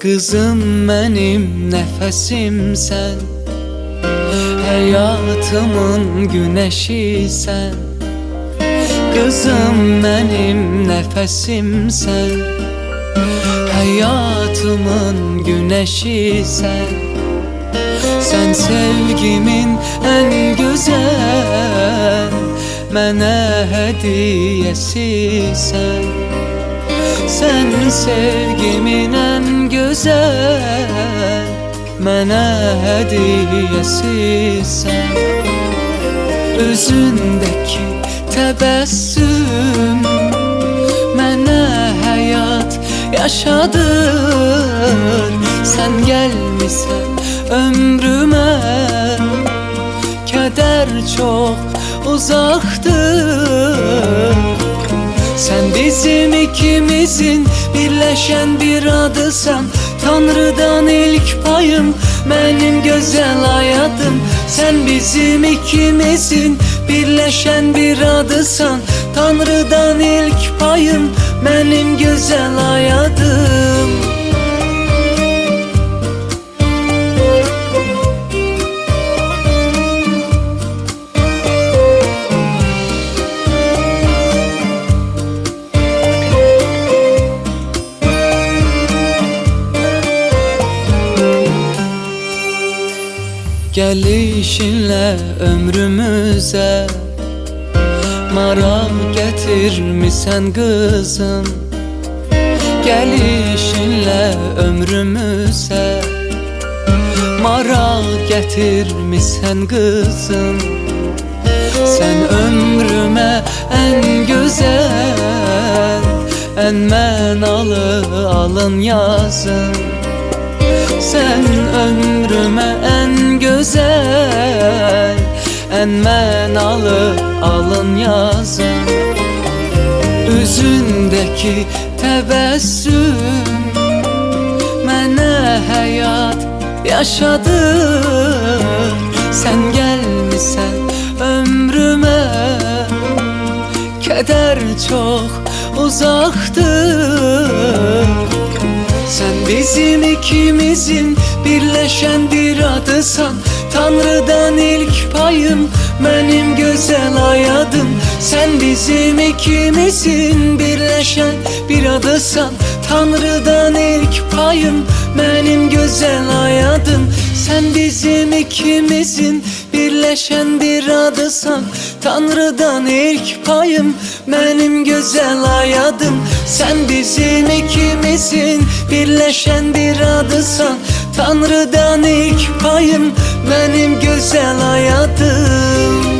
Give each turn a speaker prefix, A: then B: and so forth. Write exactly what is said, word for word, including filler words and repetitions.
A: Qızım mənim nəfəsimsən, həyatımın günəşisən. Qızım mənim nəfəsimsən, həyatımın günəşisən. Sən sevgimin ən gözəl, mənə hədiyyəsisən. Sən sevgimin ən gözəl, mənə hədiyyəsisən. Üzündəki təbəssüm mənə həyat yaşadır. Sən gəlmisən ömrümə, kədər çox uzaqdır. Sən bizim ikimizin birləşən bir adısan. Tanrıdan ilk payım, mənim gözəl hayadım. Sən bizim ikimizin birləşən bir adısan. Tanrıdan ilk payım, mənim gözəl hayadım. Gəlişinlə ömrümüzə maraq gətirmisən qızım. Gəlişinlə ömrümüzə maraq gətirmisən qızım. Sən ömrümə ən gözəl, ən mənalı alın yazın. Sən ömrümə ən gözəl, ən mənalı alın yazın. Üzündəki təbəssüm mənə həyat yaşadır. Sən gəlmisən ömrümə, kədər çox uzaqdır. Sən bizim ikimizin birləşən bir adısan. Tanrıdan ilk payım, mənim gözəl hayadım. Sən bizim ikimizin birləşən bir adısan. Tanrıdan ilk payım, mənim gözəl hayadım. Sən bizim ikimizin birləşən bir adısan. Tanrıdan ilk payım, mənim gözəl hayadım. Sən bizim ikimizin birləşən bir adısan. Tanrıdan ilk payım, mənim gözəl hayadım.